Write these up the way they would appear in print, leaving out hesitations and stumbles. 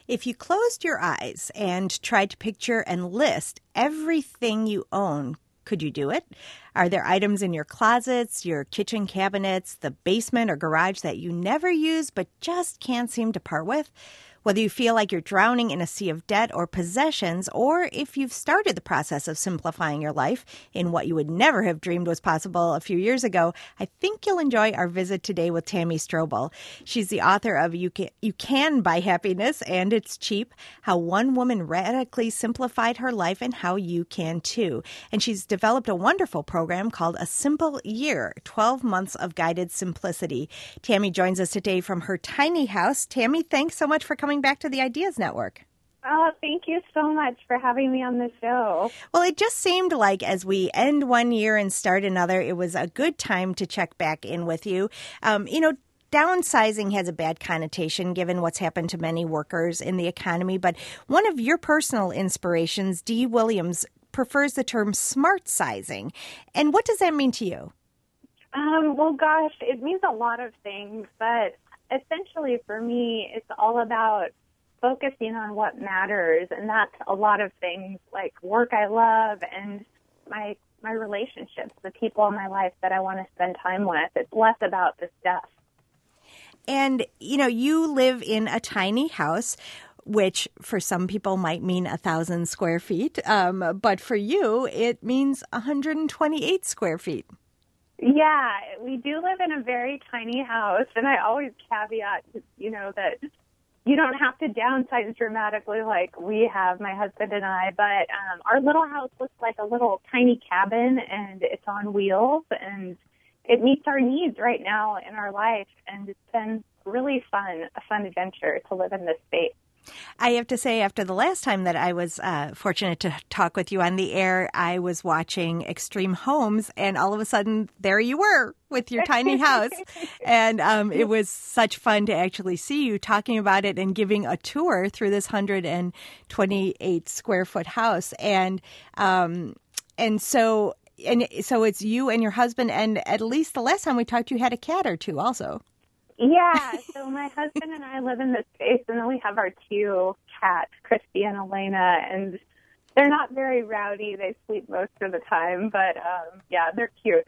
If you closed your eyes and tried to picture and list everything you own, could you do it? Are there items in your closets, your kitchen cabinets, the basement or garage that you never use but just can't seem to part with? Whether you feel like you're drowning in a sea of debt or possessions, or if you've started the process of simplifying your life in what you would never have dreamed was possible a few years ago, I think you'll enjoy our visit today with Tammy Strobel. She's the author of You Can Buy Happiness and It's Cheap, How One Woman Radically Simplified Her Life and How You Can Too. And she's developed a wonderful program called A Simple Year, 12 Months of Guided Simplicity. Tammy joins us today from her tiny house. Tammy, thanks so much for coming back to the Ideas Network. Oh, thank you so much for having me on the show. Well, it just seemed like as we end one year and start another, it was a good time to check back in with you. Downsizing has a bad connotation given what's happened to many workers in the economy, but one of your personal inspirations, Dee Williams, prefers the term smart sizing. And what does that mean to you? Well, gosh, it means a lot of things, but essentially for me, it's all about focusing on what matters, and that's a lot of things like work I love and my relationships, the people in my life that I want to spend time with. It's less about the stuff. And, you live in a tiny house, which for some people might mean 1,000 square feet, but for you, it means 128 square feet. Yeah, we do live in a very tiny house, and I always caveat, that you don't have to downsize dramatically like we have, my husband and I, but our little house looks like a little tiny cabin, and it's on wheels, and it meets our needs right now in our life, and it's been really fun, a fun adventure to live in this space. I have to say, after the last time that I was fortunate to talk with you on the air, I was watching Extreme Homes, and all of a sudden, there you were with your tiny house. And it was such fun to actually see you talking about it and giving a tour through this 128 square foot house. And so it's you and your husband, and at least the last time we talked, you had a cat or two also. Yeah, so my husband and I live in this space, and then we have our two cats, Christy and Elena, and they're not very rowdy. They sleep most of the time, but yeah, they're cute.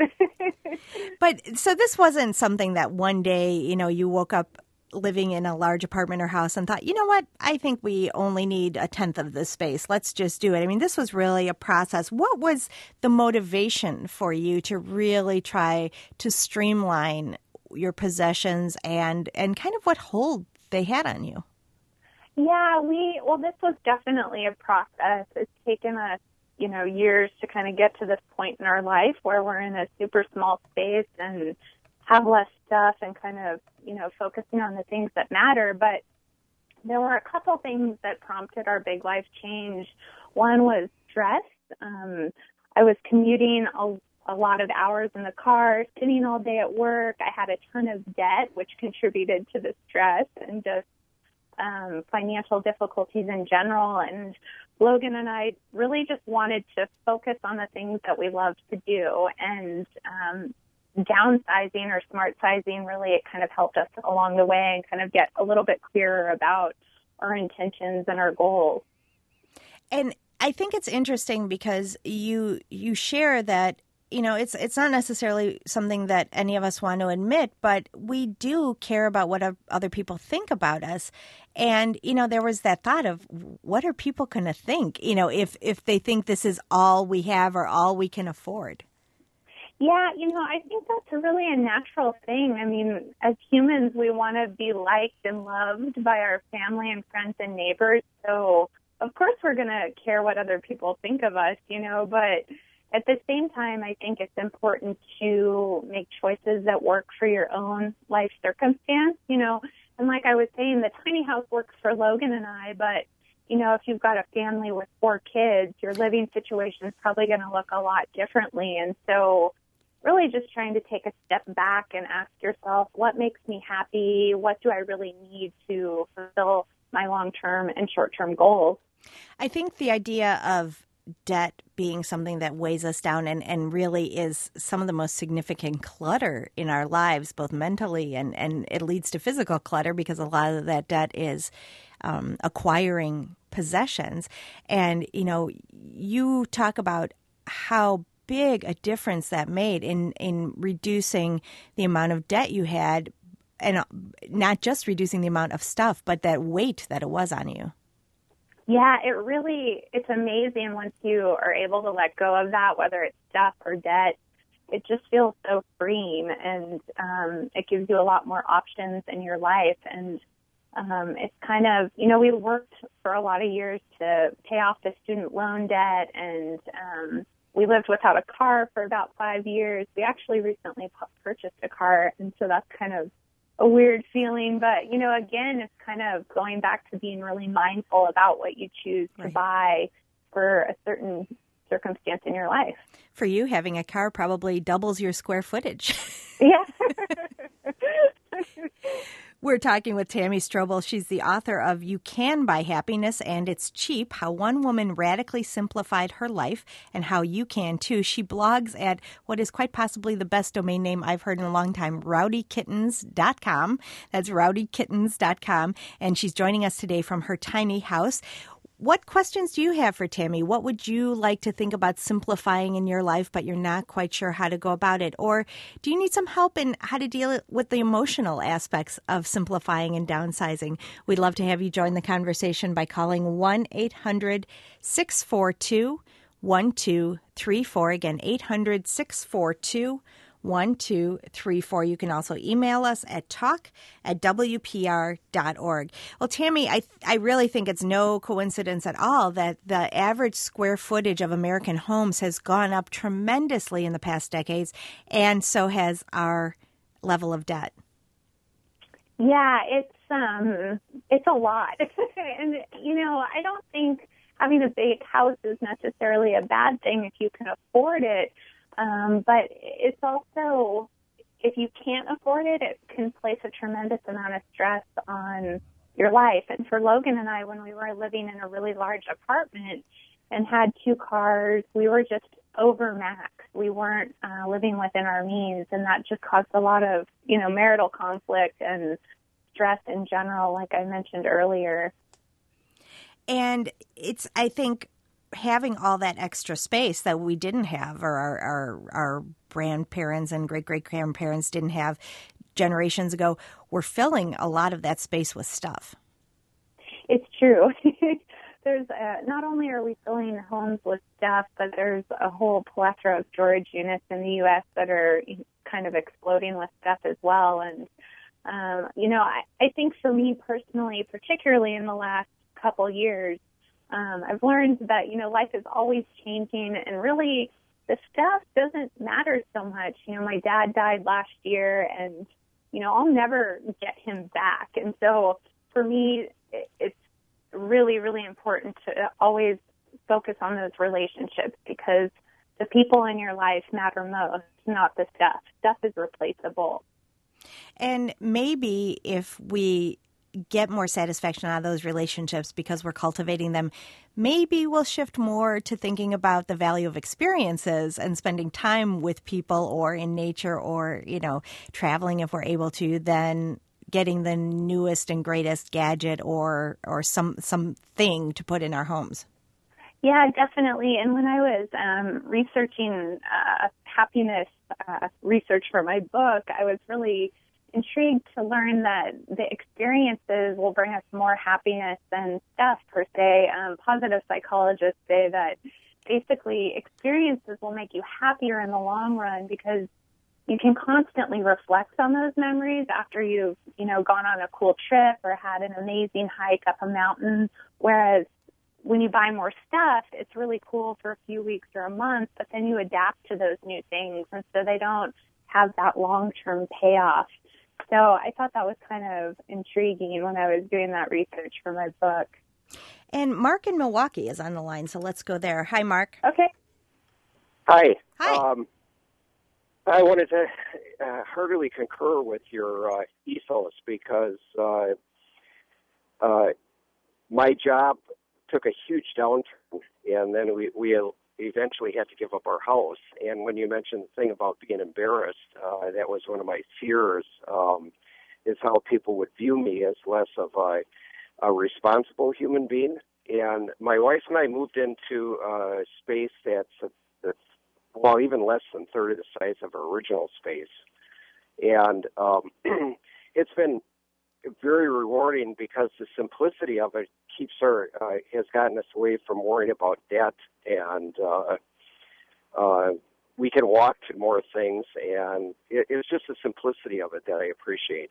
But so this wasn't something that one day, you woke up living in a large apartment or house and thought, you know what, I think we only need a tenth of this space. Let's just do it. I mean, this was really a process. What was the motivation for you to really try to streamline your possessions and kind of what hold they had on you? Yeah, this was definitely a process. It's taken us, years to kind of get to this point in our life where we're in a super small space and have less stuff and kind of, focusing on the things that matter. But there were a couple things that prompted our big life change. One was stress. I was commuting a lot of hours in the car, sitting all day at work. I had a ton of debt, which contributed to the stress and just financial difficulties in general. And Logan and I really just wanted to focus on the things that we loved to do. And downsizing or smart sizing, really, it kind of helped us along the way and kind of get a little bit clearer about our intentions and our goals. And I think it's interesting because you share that it's not necessarily something that any of us want to admit, but we do care about what other people think about us. And, there was that thought of what are people going to think, if they think this is all we have or all we can afford? Yeah, I think that's really a natural thing. I mean, as humans, we want to be liked and loved by our family and friends and neighbors. So, of course, we're going to care what other people think of us, but at the same time, I think it's important to make choices that work for your own life circumstance, and like I was saying, the tiny house works for Logan and I, but, if you've got a family with 4 kids, your living situation is probably going to look a lot differently. And so really just trying to take a step back and ask yourself, what makes me happy? What do I really need to fulfill my long-term and short-term goals? I think the idea of debt being something that weighs us down and really is some of the most significant clutter in our lives, both mentally and it leads to physical clutter because a lot of that debt is acquiring possessions. And, you talk about how big a difference that made in reducing the amount of debt you had, and not just reducing the amount of stuff, but that weight that it was on you. Yeah, it's amazing once you are able to let go of that, whether it's stuff or debt. It just feels so freeing, and it gives you a lot more options in your life. And it's kind of, we worked for a lot of years to pay off the student loan debt, and we lived without a car for about 5 years. We actually recently purchased a car, and so that's kind of a weird feeling. But, again, it's kind of going back to being really mindful about what you choose to buy for a certain circumstance in your life. For you, having a car probably doubles your square footage. Yeah. We're talking with Tammy Strobel. She's the author of You Can Buy Happiness and It's Cheap, How One Woman Radically Simplified Her Life and How You Can Too. She blogs at what is quite possibly the best domain name I've heard in a long time, rowdykittens.com. That's rowdykittens.com. And she's joining us today from her tiny house. What questions do you have for Tammy? What would you like to think about simplifying in your life, but you're not quite sure how to go about it? Or do you need some help in how to deal with the emotional aspects of simplifying and downsizing? We'd love to have you join the conversation by calling 1-800-642-1234. Again, 800-642-1234. You can also email us at talk@wpr.org. Well, Tammy, I really think it's no coincidence at all that the average square footage of American homes has gone up tremendously in the past decades, and so has our level of debt. Yeah, it's a lot. And, I don't think having a big house is necessarily a bad thing if you can afford it. But it's also, if you can't afford it, it can place a tremendous amount of stress on your life. And for Logan and I, when we were living in a really large apartment and had 2 cars, we were just overmaxed. We weren't living within our means, and that just caused a lot of, marital conflict and stress in general, like I mentioned earlier. And it's, I think, having all that extra space that we didn't have, or our grandparents and great-great-grandparents didn't have generations ago, we're filling a lot of that space with stuff. It's true. There's not only are we filling homes with stuff, but there's a whole plethora of storage units in the U.S. that are kind of exploding with stuff as well. And, I think for me personally, particularly in the last couple years, I've learned that, life is always changing, and really the stuff doesn't matter so much. My dad died last year, and, I'll never get him back. And so for me, it's really, really important to always focus on those relationships, because the people in your life matter most, not the stuff. Stuff is replaceable. And maybe if we get more satisfaction out of those relationships because we're cultivating them, maybe we'll shift more to thinking about the value of experiences and spending time with people or in nature or, traveling if we're able to, than getting the newest and greatest gadget or something to put in our homes. Yeah, definitely. And when I was researching happiness research for my book, I was really intrigued to learn that the experiences will bring us more happiness than stuff per se. Positive psychologists say that basically experiences will make you happier in the long run, because you can constantly reflect on those memories after you've, gone on a cool trip or had an amazing hike up a mountain. Whereas when you buy more stuff, it's really cool for a few weeks or a month, but then you adapt to those new things, and so they don't have that long-term payoff. So I thought that was kind of intriguing when I was doing that research for my book. And Mark in Milwaukee is on the line, so let's go there. Hi, Mark. Okay. Hi. Hi. I wanted to heartily concur with your ethos, because my job took a huge downturn, and then we eventually had to give up our house. And when you mentioned the thing about being embarrassed, that was one of my fears, is how people would view me as less of a responsible human being. And my wife and I moved into a space that's well, even less than a third of the size of our original space. And it's been very rewarding because the simplicity of it has gotten us away from worrying about debt, and we can walk to more things, and it's just the simplicity of it that I appreciate.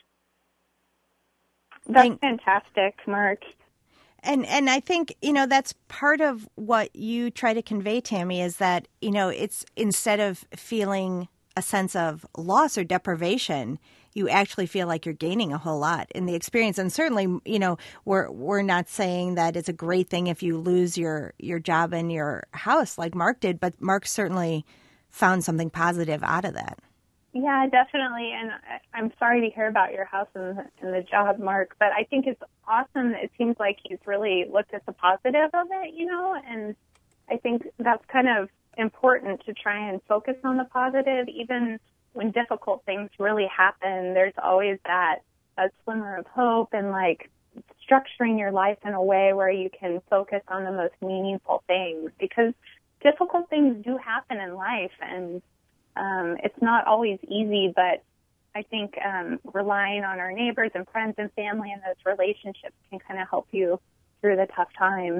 That's fantastic, Mark. And I think, that's part of what you try to convey, Tammy, is that, it's instead of feeling a sense of loss or deprivation, you actually feel like you're gaining a whole lot in the experience. And certainly, we're not saying that it's a great thing if you lose your job and your house like Mark did, but Mark certainly found something positive out of that. Yeah, definitely. And I'm sorry to hear about your house and the job, Mark, but I think it's awesome. It seems like he's really looked at the positive of it, and I think that's kind of important to try and focus on the positive. Even when difficult things really happen, there's always a slimmer of hope, and like structuring your life in a way where you can focus on the most meaningful things, because difficult things do happen in life, and it's not always easy, but I think relying on our neighbors and friends and family and those relationships can kind of help you through the tough times.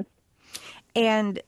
And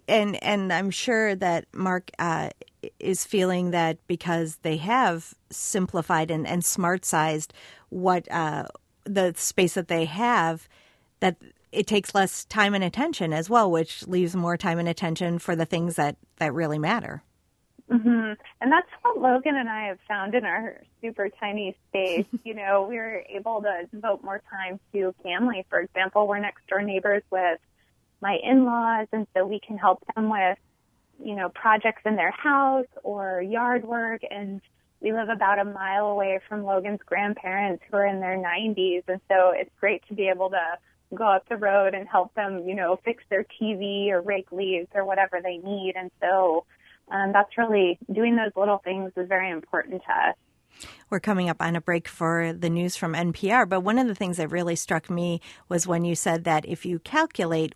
I'm sure that Mark is feeling that because they have simplified and smart-sized what the space that they have, that it takes less time and attention as well, which leaves more time and attention for the things that really matter. Mm-hmm. And that's what Logan and I have found in our super tiny space. We're able to devote more time to family. For example, we're next door neighbors with my in-laws, and so we can help them with, projects in their house or yard work. And we live about a mile away from Logan's grandparents who are in their 90s. And so it's great to be able to go up the road and help them, fix their TV or rake leaves or whatever they need. And so that's really, doing those little things is very important to us. We're coming up on a break for the news from NPR, but one of the things that really struck me was when you said that if you calculate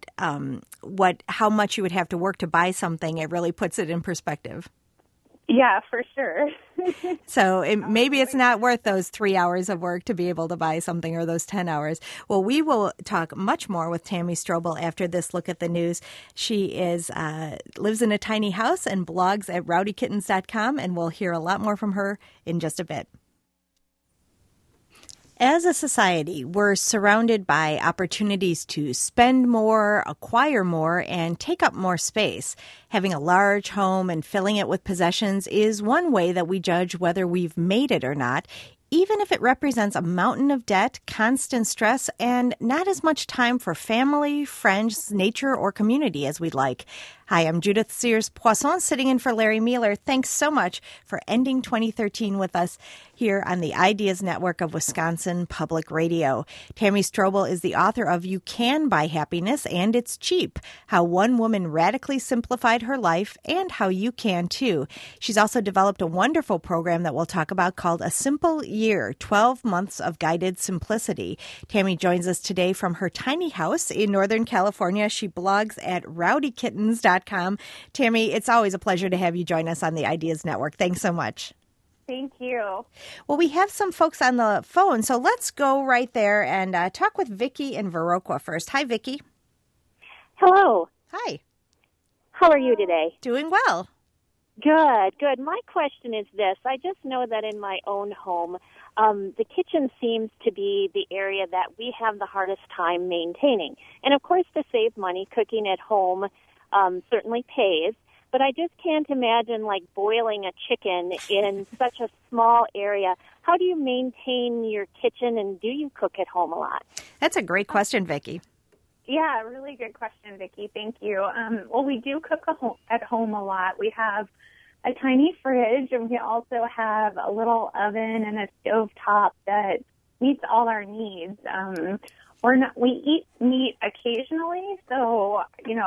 how much you would have to work to buy something, it really puts it in perspective. Yeah, for sure. So maybe it's not worth those 3 hours of work to be able to buy something, or those 10 hours. Well, we will talk much more with Tammy Strobel after this look at the news. She lives in a tiny house and blogs at rowdykittens.com, and we'll hear a lot more from her in just a bit. As a society, we're surrounded by opportunities to spend more, acquire more, and take up more space. Having a large home and filling it with possessions is one way that we judge whether we've made it or not, even if it represents a mountain of debt, constant stress, and not as much time for family, friends, nature, or community as we'd like. Hi, I'm Judith Sears-Poisson, sitting in for Larry Mueller. Thanks so much for ending 2013 with us here on the Ideas Network of Wisconsin Public Radio. Tammy Strobel is the author of You Can Buy Happiness, and It's Cheap, How One Woman Radically Simplified Her Life, and How You Can Too. She's also developed a wonderful program that we'll talk about called A Simple Year, 12 Months of Guided Simplicity. Tammy joins us today from her tiny house in Northern California. She blogs at rowdykittens.com. Tammy, it's always a pleasure to have you join us on the Ideas Network. Thanks so much. Thank you. Well, we have some folks on the phone, so let's go right there and talk with Vicki in Viroqua first. Hi, Vicki. Hello. Hi. How are you today? Doing well. Good. My question is this. I just know that in my own home, the kitchen seems to be the area that we have the hardest time maintaining. And, of course, to save money, cooking at home certainly pays. But I just can't imagine, like, boiling a chicken in such a small area. How do you maintain your kitchen, and do you cook at home a lot? That's a great question, Vicki. Yeah, really good question, Vicki. Thank you. Well, we do cook at home a lot. We have a tiny fridge, and we also have a little oven and a stovetop that meets all our needs. We eat meat occasionally, so,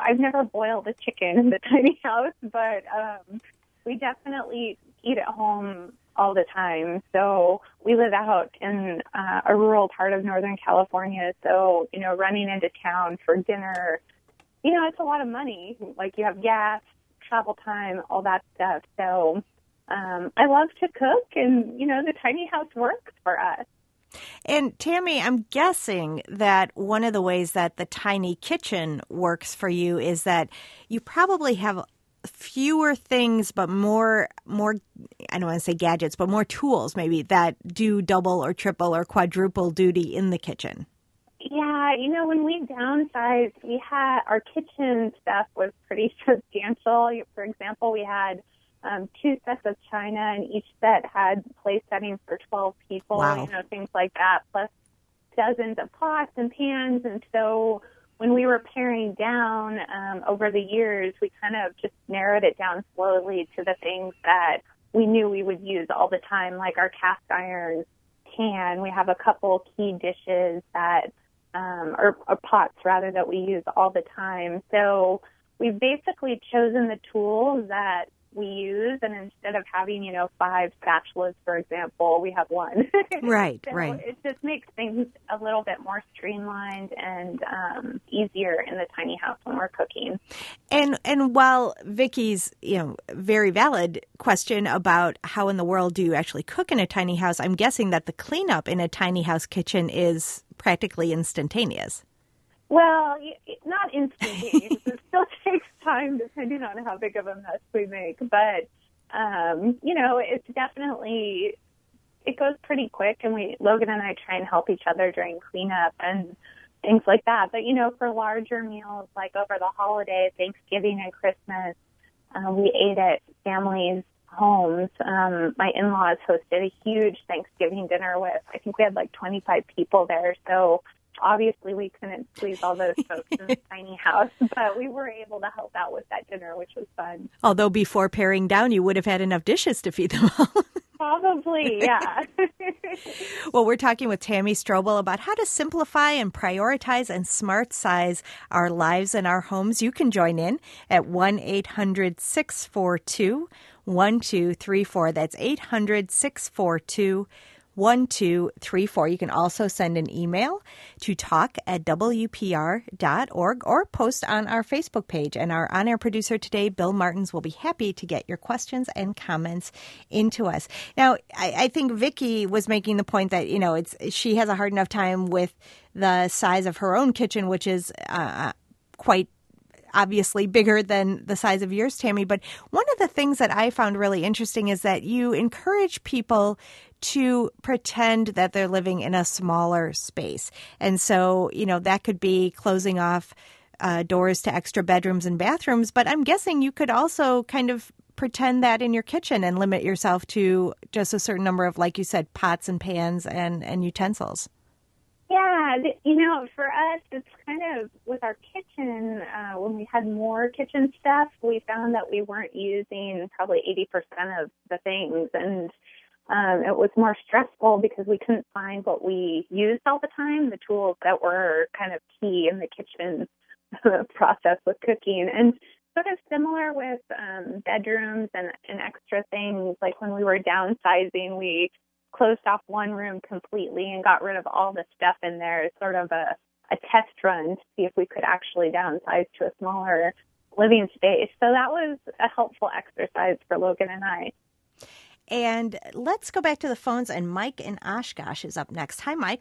I've never boiled a chicken in the tiny house, but we definitely eat at home all the time. So we live out in a rural part of Northern California. So, running into town for dinner, it's a lot of money. Like you have gas, travel time, all that stuff. So I love to cook, and, the tiny house works for us. And Tammy, I'm guessing that one of the ways that the tiny kitchen works for you is that you probably have fewer things, but more, I don't want to say gadgets, but more tools maybe that do double or triple or quadruple duty in the kitchen. Yeah, when we downsized, our kitchen stuff was pretty substantial. For example, we had 2 sets of china, and each set had place settings for 12 people, wow. Things like that, plus dozens of pots and pans. And so when we were paring down over the years, we kind of just narrowed it down slowly to the things that we knew we would use all the time, like our cast iron pan. We have a couple key dishes that, or pots rather, that we use all the time. So we've basically chosen the tools that we use, and instead of having, 5 spatulas, for example, we have 1. Right, so right. It just makes things a little bit more streamlined and easier in the tiny house when we're cooking. And while Vicki's, very valid question about how in the world do you actually cook in a tiny house, I'm guessing that the cleanup in a tiny house kitchen is practically instantaneous. Well, not instantaneous. It still takes time depending on how big of a mess we make. But, it's definitely, it goes pretty quick. And Logan and I try and help each other during cleanup and things like that. But, for larger meals like over the holiday, Thanksgiving and Christmas, we ate at families' homes. My in-laws hosted a huge Thanksgiving dinner with, I think we had like 25 people there. So obviously we couldn't squeeze all those folks in a tiny house, but we were able to help out with that dinner, which was fun. Although before paring down, you would have had enough dishes to feed them all. Probably, yeah. Well, we're talking with Tammy Strobel about how to simplify and prioritize and smart size our lives and our homes. You can join in at 1-800-642-1234. That's 800-642-1234. 1234. You can also send an email to talk@wpr.org or post on our Facebook page. And our on-air producer today, Bill Martins, will be happy to get your questions and comments into us. Now, I think Vicki was making the point that, she has a hard enough time with the size of her own kitchen, which is quite obviously bigger than the size of yours, Tammy. But one of the things that I found really interesting is that you encourage people to pretend that they're living in a smaller space. And so, that could be closing off doors to extra bedrooms and bathrooms. But I'm guessing you could also kind of pretend that in your kitchen and limit yourself to just a certain number of, like you said, pots and pans and utensils. Yeah, for us, it's kind of with our kitchen, when we had more kitchen stuff, we found that we weren't using probably 80% of the things. And it was more stressful because we couldn't find what we used all the time, the tools that were kind of key in the kitchen process with cooking. And sort of similar with bedrooms and extra things, like when we were downsizing, we closed off one room completely and got rid of all the stuff in there as sort of a test run to see if we could actually downsize to a smaller living space. So that was a helpful exercise for Logan and I. And let's go back to the phones, and Mike in Oshkosh is up next. Hi, Mike.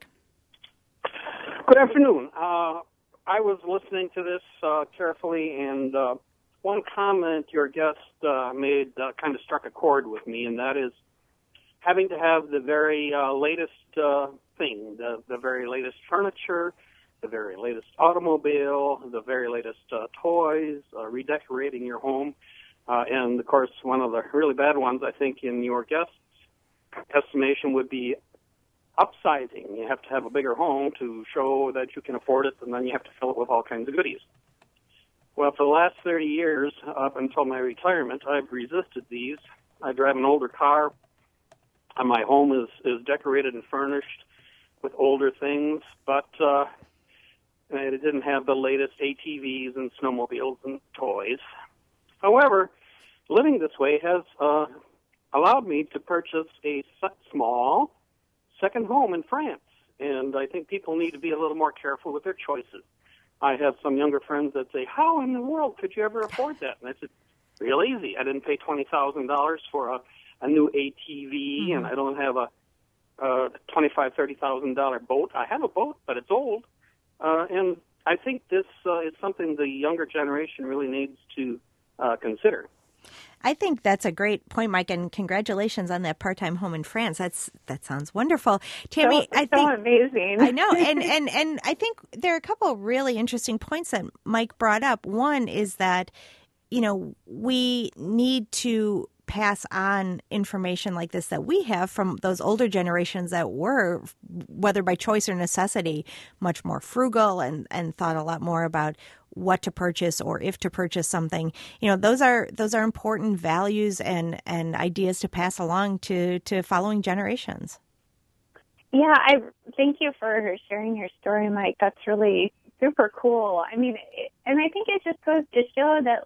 Good afternoon. I was listening to this carefully, and one comment your guest made kind of struck a chord with me, and that is having to have the very latest thing, the very latest furniture, the very latest automobile, the very latest toys, redecorating your home. And, of course, one of the really bad ones, I think, in your guest's estimation would be upsizing. You have to have a bigger home to show that you can afford it, and then you have to fill it with all kinds of goodies. Well, for the last 30 years, up until my retirement, I've resisted these. I drive an older car, and my home is decorated and furnished with older things, but and it didn't have the latest ATVs and snowmobiles and toys. However, living this way has allowed me to purchase a small second home in France, and I think people need to be a little more careful with their choices. I have some younger friends that say, how in the world could you ever afford that? And I said, real easy. I didn't pay $20,000 for a new ATV, and I don't have a $25,000, $30,000 boat. I have a boat, but it's old. And I think this is something the younger generation really needs to consider. I think that's a great point, Mike, and congratulations on that part-time home in France. That sounds wonderful. Tammy, I think amazing. I know, and I think there are a couple of really interesting points that Mike brought up. One is that, we need to pass on information like this that we have from those older generations that were, whether by choice or necessity, much more frugal and thought a lot more about what to purchase or if to purchase something. Those are important values and ideas to pass along to following generations. Yeah, I thank you for sharing your story, Mike. That's really super cool. I mean, and I think it just goes to show that,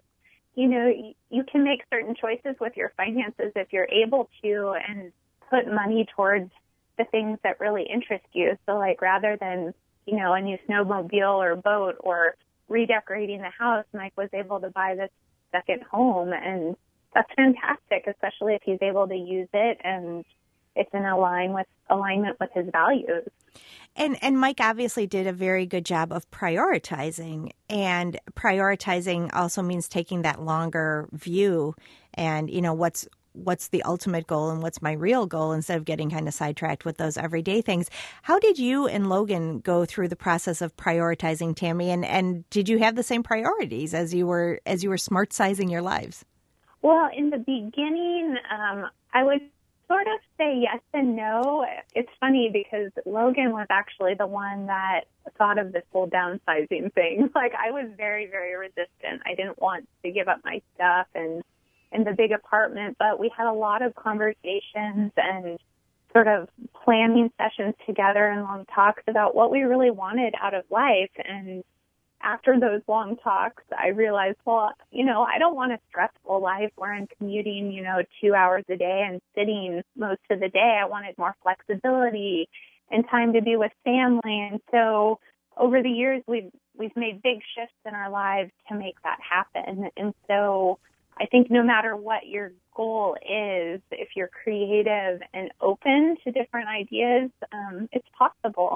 you can make certain choices with your finances if you're able to and put money towards the things that really interest you. So, like, rather than, a new snowmobile or boat or redecorating the house, Mike was able to buy this second home, and that's fantastic, especially if he's able to use it and it's in alignment with his values. And Mike obviously did a very good job of prioritizing, and prioritizing also means taking that longer view and, what's the ultimate goal and what's my real goal instead of getting kind of sidetracked with those everyday things. How did you and Logan go through the process of prioritizing, Tammy? And did you have the same priorities as you were smart sizing your lives? Well, in the beginning, I would sort of say yes and no. It's funny because Logan was actually the one that thought of this whole downsizing thing. Like, I was very, very resistant. I didn't want to give up my stuff and in the big apartment, but we had a lot of conversations and sort of planning sessions together and long talks about what we really wanted out of life. And after those long talks, I realized, I don't want a stressful life where I'm commuting, 2 hours a day and sitting most of the day. I wanted more flexibility and time to be with family. And so over the years, we've made big shifts in our lives to make that happen. And so I think no matter what your goal is, if you're creative and open to different ideas, it's possible.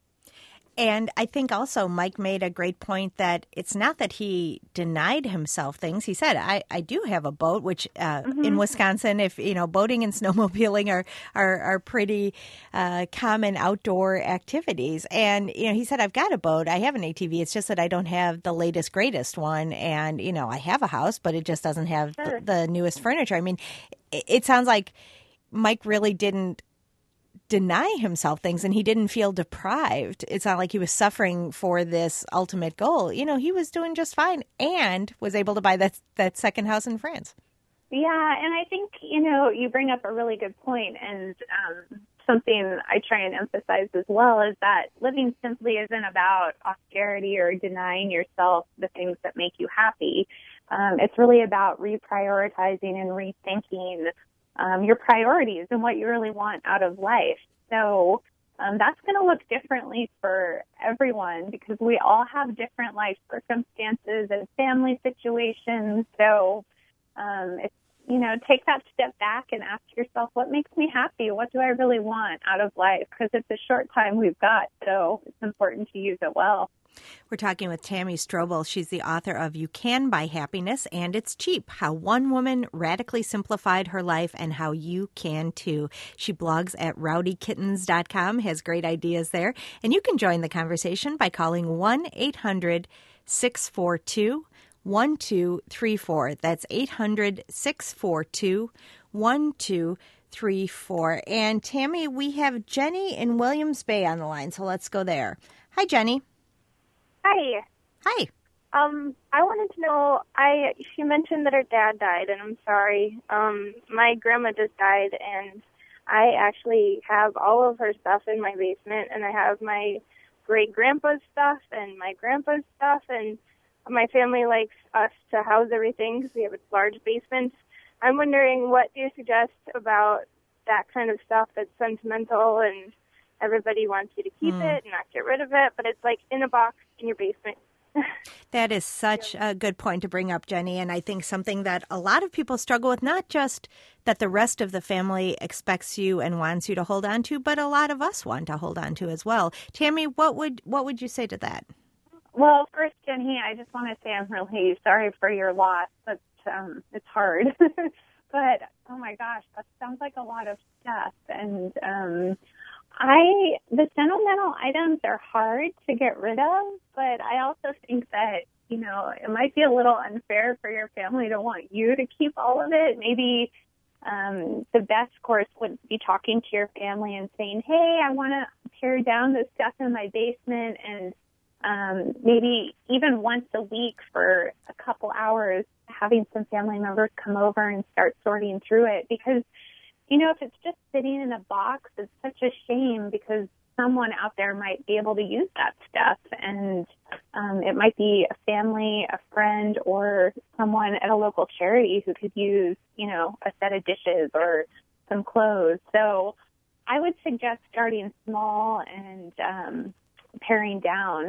And I think also Mike made a great point that it's not that he denied himself things. He said, I do have a boat, which in Wisconsin, if boating and snowmobiling are pretty common outdoor activities. And, he said, I've got a boat. I have an ATV. It's just that I don't have the latest, greatest one. And, I have a house, but it just doesn't have the newest furniture. I mean, it sounds like Mike really didn't deny himself things, and he didn't feel deprived. It's not like he was suffering for this ultimate goal. He was doing just fine and was able to buy that second house in France. Yeah, and I think, you bring up a really good point, and something I try and emphasize as well is that living simply isn't about austerity or denying yourself the things that make you happy. It's really about reprioritizing and rethinking your priorities and what you really want out of life. So that's going to look differently for everyone because we all have different life circumstances and family situations. So it's, take that step back and ask yourself, what makes me happy? What do I really want out of life? Because it's a short time we've got, so it's important to use it well. We're talking with Tammy Strobel. She's the author of You Can Buy Happiness, and It's Cheap, How One Woman Radically Simplified Her Life and How You Can Too. She blogs at rowdykittens.com, has great ideas there. And you can join the conversation by calling 1-800-642-1234. That's 800-642-1234. And Tammy, we have Jenny in Williams Bay on the line, so let's go there. Hi, Jenny. Hi. Hi. I wanted to know, she mentioned that her dad died, and I'm sorry. My grandma just died, and I actually have all of her stuff in my basement, and I have my great grandpa's stuff and my grandpa's stuff, and my family likes us to house everything because we have a large basement. I'm wondering, what do you suggest about that kind of stuff that's sentimental and everybody wants you to keep it and not get rid of it, but it's like in a box in your basement? That is such a good point to bring up, Jenny, and I think something that a lot of people struggle with, not just that the rest of the family expects you and wants you to hold on to, but a lot of us want to hold on to as well. Tammy, what would you say to that? Well, first, Jenny, I just want to say I'm really sorry for your loss. But it's hard. But, oh, my gosh, that sounds like a lot of stuff. And the sentimental items are hard to get rid of, but I also think that, you know, it might be a little unfair for your family to want you to keep all of it. Maybe the best course would be talking to your family and saying, hey, I want to tear down the stuff in my basement, and maybe even once a week for a couple hours, having some family members come over and start sorting through it. Because, you know, if it's just sitting in a box, it's such a shame, because someone out there might be able to use that stuff. And it might be a family, a friend, or someone at a local charity who could use, you know, a set of dishes or some clothes. So I would suggest starting small and paring down.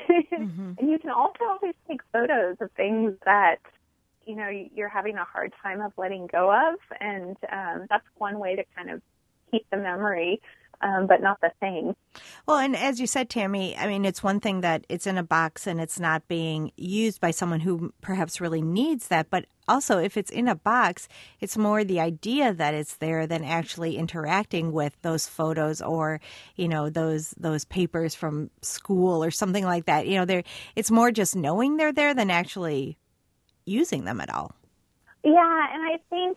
And you can also always take photos of things that, you know, you're having a hard time of letting go of. And that's one way to kind of keep the memory, but not the thing. Well, and as you said, Tammy, I mean, it's one thing that it's in a box and it's not being used by someone who perhaps really needs that. But also, if it's in a box, it's more the idea that it's there than actually interacting with those photos or, you know, those papers from school or something like that. You know, it's more just knowing they're there than actually using them at all. Yeah, and I think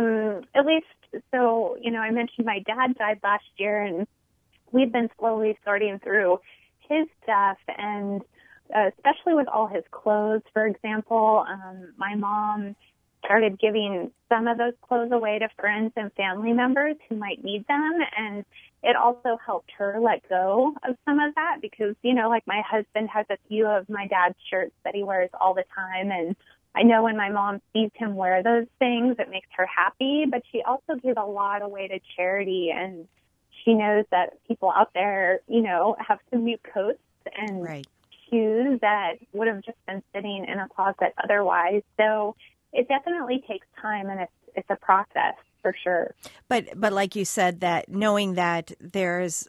at least, so, you know, I mentioned my dad died last year, and we've been slowly sorting through his stuff, and especially with all his clothes, for example. My mom started giving some of those clothes away to friends and family members who might need them, and it also helped her let go of some of that because, you know, like my husband has a few of my dad's shirts that he wears all the time, and I know when my mom sees him wear those things, it makes her happy, but she also gave a lot away to charity, and she knows that people out there, you know, have some new coats and shoes that would have just been sitting in a closet otherwise. So it definitely takes time, and it's a process for sure. But like you said, that knowing that there's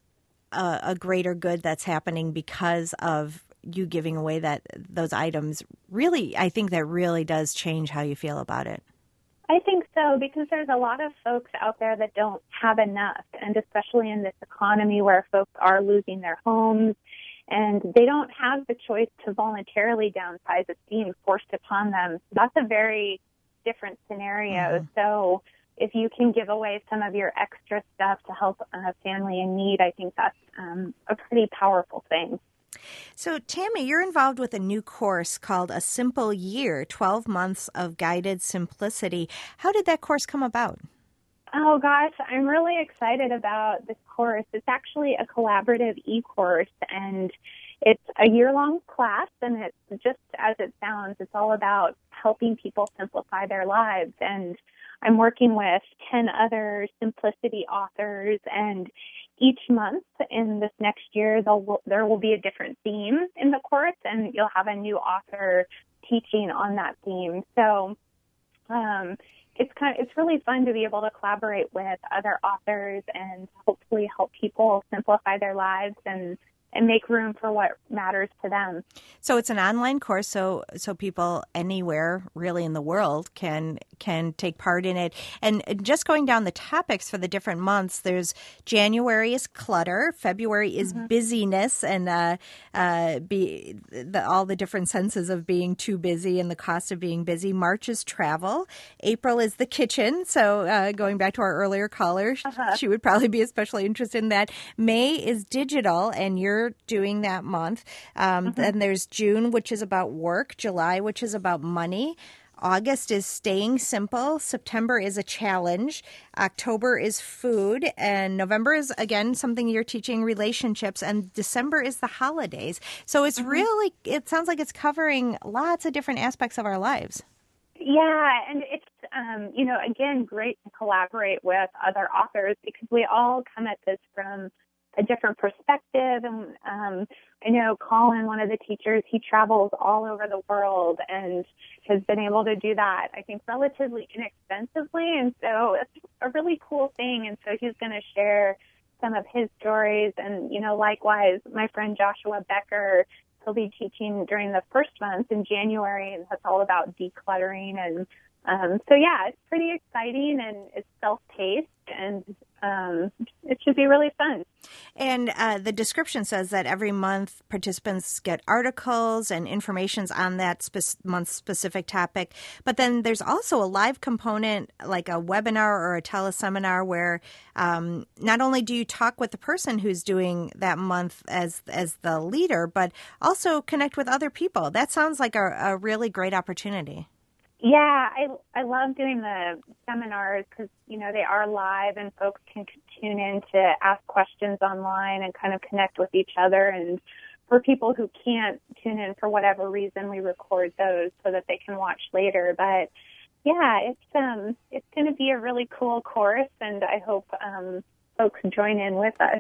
a greater good that's happening because of you giving away those items, really, I think that really does change how you feel about it. I think so, because there's a lot of folks out there that don't have enough, and especially in this economy where folks are losing their homes and they don't have the choice to voluntarily downsize. It's being forced upon them. That's a very different scenario. So if you can give away some of your extra stuff to help a family in need, I think that's a pretty powerful thing. So, Tammy, you're involved with a new course called A Simple Year, 12 Months of Guided Simplicity. How did that course come about? Oh, gosh, I'm really excited about this course. It's actually a collaborative e-course, and it's a year-long class, and it's just as it sounds. It's all about helping people simplify their lives, and I'm working with 10 other simplicity authors, and each month in this next year, there will be a different theme in the course, and you'll have a new author teaching on that theme. So it's really fun to be able to collaborate with other authors and hopefully help people simplify their lives and make room for what matters to them. So it's an online course, so people anywhere really in the world can take part in it. And just going down the topics for the different months, there's January is clutter, February is busyness, and all the different senses of being too busy and the cost of being busy. March is travel. April is the kitchen. So going back to our earlier caller, she would probably be especially interested in that. May is digital, and you're doing that month. Then there's June, which is about work, July, which is about money, August is staying simple. September is a challenge. October is food. And November is, again, something you're teaching, relationships. And December is the holidays. So it's really, it sounds like it's covering lots of different aspects of our lives. Yeah, and it's, again, great to collaborate with other authors because we all come at this from a different perspective. And I know Colin, one of the teachers, he travels all over the world and has been able to do that, I think, relatively inexpensively. And so it's a really cool thing. And so he's going to share some of his stories. And, likewise, my friend Joshua Becker, he'll be teaching during the first month in January, and that's all about decluttering. And it's pretty exciting, and it's self-paced, and it should be really fun. And the description says that every month participants get articles and information on that month's specific topic. But then there's also a live component, like a webinar or a teleseminar, where not only do you talk with the person who's doing that month as the leader, but also connect with other people. That sounds like a really great opportunity. Yeah, I love doing the seminars because, they are live and folks can tune in to ask questions online and kind of connect with each other. And for people who can't tune in for whatever reason, we record those so that they can watch later. But yeah, it's going to be a really cool course, and I hope folks join in with us.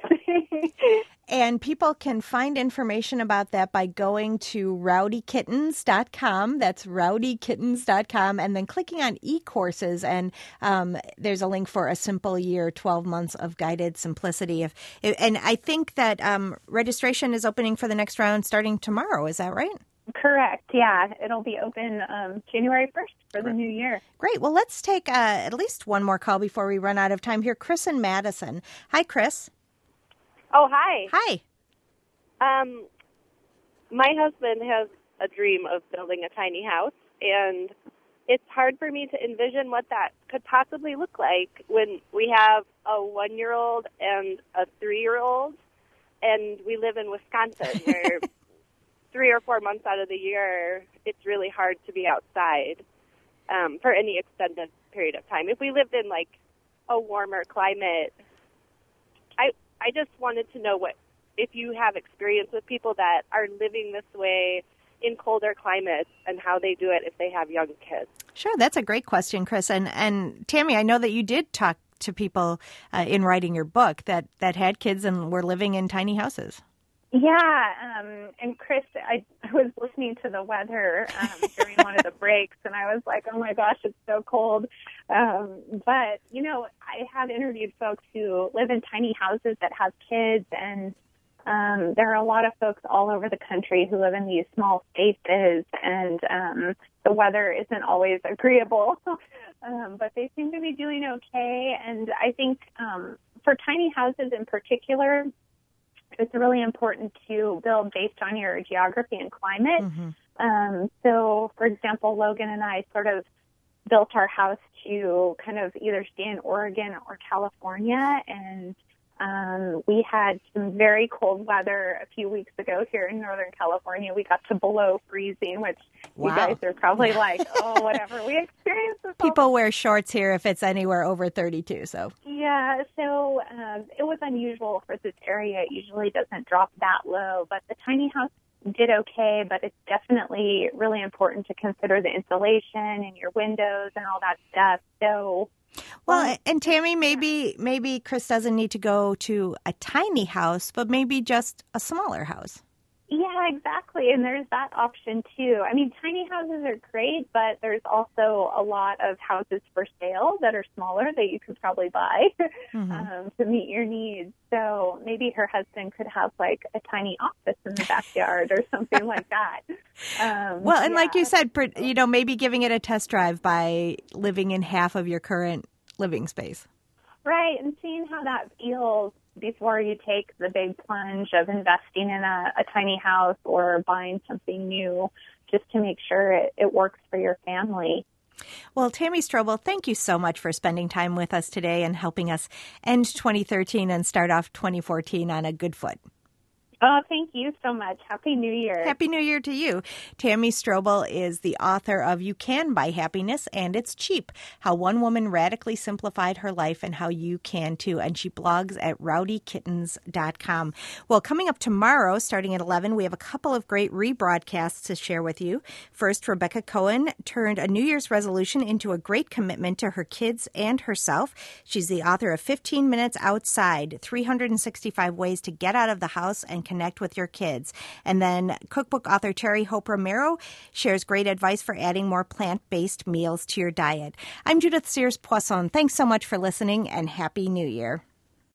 And people can find information about that by going to rowdykittens.com. That's rowdykittens.com, and then clicking on e-courses. And there's a link for A Simple Year, 12 months of guided simplicity. And I think that registration is opening for the next round starting tomorrow. Is that right? Correct. Yeah, it'll be open January 1st for the new year. Great. Well, let's take at least one more call before we run out of time here. Chris in Madison. Hi, Chris. Oh, hi. Hi. My husband has a dream of building a tiny house, and it's hard for me to envision what that could possibly look like when we have a 1-year-old and a 3-year-old, and we live in Wisconsin where 3 or 4 months out of the year, it's really hard to be outside for any extended period of time. If we lived in, like, a warmer climate, I just wanted to know if you have experience with people that are living this way in colder climates and how they do it if they have young kids. Sure, that's a great question, Chris. And Tammy, I know that you did talk to people in writing your book that had kids and were living in tiny houses. Yeah, and Chris, I was listening to the weather during one of the breaks, and I was like, oh my gosh, it's so cold. But, I have interviewed folks who live in tiny houses that have kids, and there are a lot of folks all over the country who live in these small spaces, and the weather isn't always agreeable, but they seem to be doing okay. And I think for tiny houses in particular, it's really important to build based on your geography and climate. Mm-hmm. So, for example, Logan and I sort of built our house to kind of either stay in Oregon or California, and we had some very cold weather a few weeks ago here in Northern California. We got to below freezing, which you guys are probably like, oh, whatever. We experienced this. People wear shorts here if it's anywhere over 32. So yeah, so it was unusual for this area. It usually doesn't drop that low, but the tiny house did okay, but it's definitely really important to consider the insulation and your windows and all that stuff. So, well, and Tammy, maybe Chris doesn't need to go to a tiny house, but maybe just a smaller house. Yeah, exactly. And there's that option too. I mean, tiny houses are great, but there's also a lot of houses for sale that are smaller that you could probably buy to meet your needs. So maybe her husband could have like a tiny office in the backyard or something like that. Well, and like you said, maybe giving it a test drive by living in half of your current living space. Right, and seeing how that feels before you take the big plunge of investing in a tiny house or buying something new, just to make sure it works for your family. Well, Tammy Strobel, thank you so much for spending time with us today and helping us end 2013 and start off 2014 on a good foot. Oh, thank you so much. Happy New Year. Happy New Year to you. Tammy Strobel is the author of You Can Buy Happiness and It's Cheap, How One Woman Radically Simplified Her Life and How You Can Too. And she blogs at rowdykittens.com. Well, coming up tomorrow, starting at 11, we have a couple of great rebroadcasts to share with you. First, Rebecca Cohen turned a New Year's resolution into a great commitment to her kids and herself. She's the author of 15 Minutes Outside, 365 Ways to Get Out of the House and Connect with Your Kids. And then cookbook author Terry Hope Romero shares great advice for adding more plant-based meals to your diet. I'm Judith Sears Poisson. Thanks so much for listening, and Happy New Year.